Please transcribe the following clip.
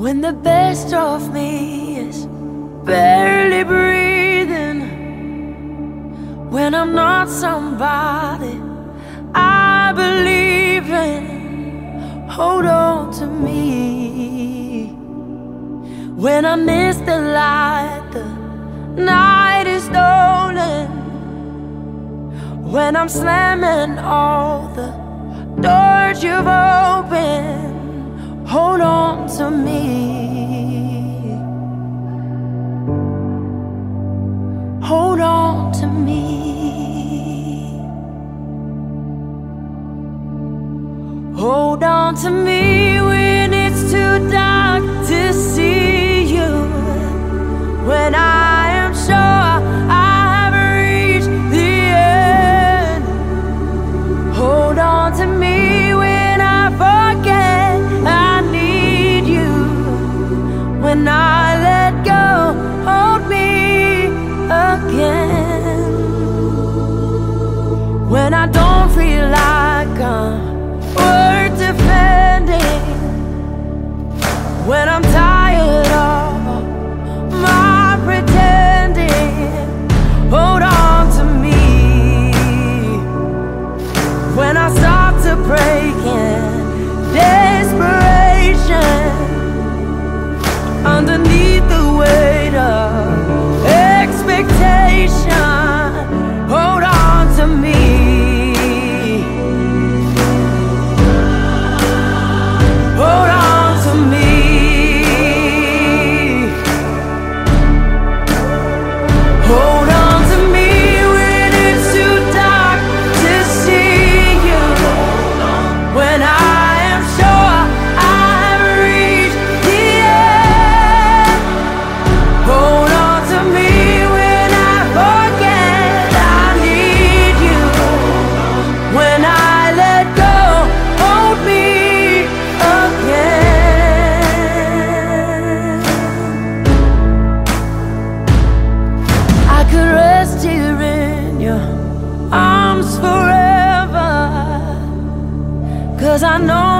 When the best of me is barely breathing, when I'm not somebody I believe in, hold on to me. When I miss the light, the night is stolen. When I'm slamming all the doors you've opened, hold on to me. Hold on to me. Hold on to me when it's too dark to see you. When I am sure I have reached the end. Hold on to me when I forget I need you. When I let go, hold me again. When I don't feel like I'm worth defending, when I'm tired of my pretending, hold on to me. When I start to break in desperation, underneath the weight of expectation, hold on to me. Hold on to me. Hold on to me when it's too dark to see you. When I am sure I've reached the end. Hold on to me when I forget I need you. When I let go, hold me again. I could rest here in your arms forever, 'cause I know